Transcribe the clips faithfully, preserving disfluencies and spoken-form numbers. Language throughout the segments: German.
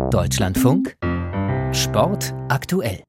Deutschlandfunk Sport aktuell.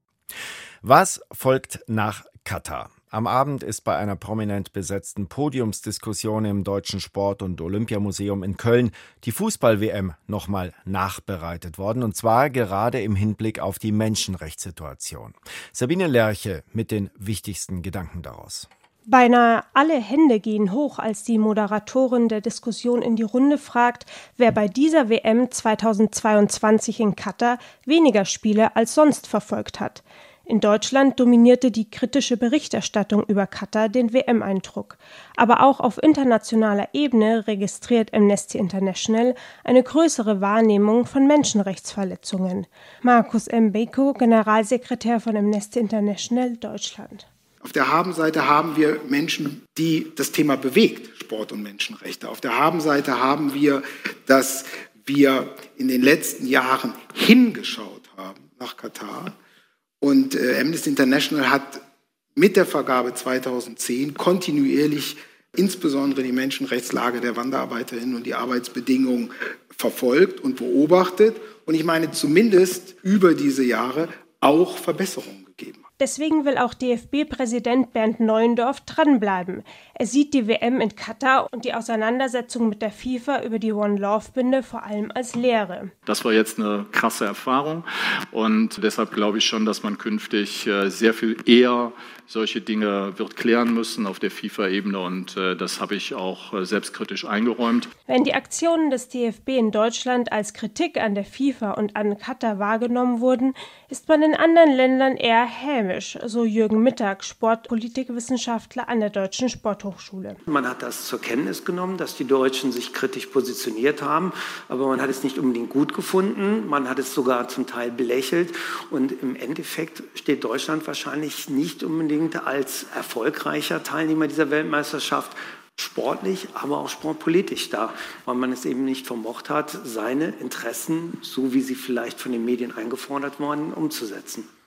Was folgt nach Katar? Am Abend ist bei einer prominent besetzten Podiumsdiskussion im Deutschen Sport- und Olympiamuseum in Köln die Fußball-W M nochmal nachbereitet worden, und zwar gerade im Hinblick auf die Menschenrechtssituation. Sabine Lerche mit den wichtigsten Gedanken daraus. Beinahe alle Hände gehen hoch, als die Moderatorin der Diskussion in die Runde fragt, wer bei dieser W M zweitausendzweiundzwanzig in Katar weniger Spiele als sonst verfolgt hat. In Deutschland dominierte die kritische Berichterstattung über Katar den W M-Eindruck. Aber auch auf internationaler Ebene registriert Amnesty International eine größere Wahrnehmung von Menschenrechtsverletzungen. Markus Mbeko, Generalsekretär von Amnesty International Deutschland. Auf der Habenseite haben wir Menschen, die das Thema bewegt, Sport und Menschenrechte. Auf der Habenseite haben wir, dass wir in den letzten Jahren hingeschaut haben nach Katar. Und äh, Amnesty International hat mit der Vergabe zweitausendzehn kontinuierlich insbesondere die Menschenrechtslage der Wanderarbeiterinnen und die Arbeitsbedingungen verfolgt und beobachtet. Und ich meine zumindest über diese Jahre auch Verbesserungen gegeben. Deswegen will auch D F B-Präsident Bernd Neuendorf dranbleiben. Er sieht die W M in Katar und die Auseinandersetzung mit der FIFA über die One Love-Binde vor allem als Lehre. Das war jetzt eine krasse Erfahrung und deshalb glaube ich schon, dass man künftig sehr viel eher solche Dinge wird klären müssen auf der FIFA-Ebene, und das habe ich auch selbstkritisch eingeräumt. Wenn die Aktionen des D F B in Deutschland als Kritik an der FIFA und an Katar wahrgenommen wurden, ist man in anderen Ländern eher hämisch, so Jürgen Mittag, Sportpolitikwissenschaftler an der Deutschen Sporthochschule. Man hat das zur Kenntnis genommen, dass die Deutschen sich kritisch positioniert haben, aber man hat es nicht unbedingt gut gefunden, man hat es sogar zum Teil belächelt, und im Endeffekt steht Deutschland wahrscheinlich nicht unbedingt als erfolgreicher Teilnehmer dieser Weltmeisterschaft sportlich, aber auch sportpolitisch da, weil man es eben nicht vermocht hat, seine Interessen, so wie sie vielleicht von den Medien eingefordert wurden, umzusetzen.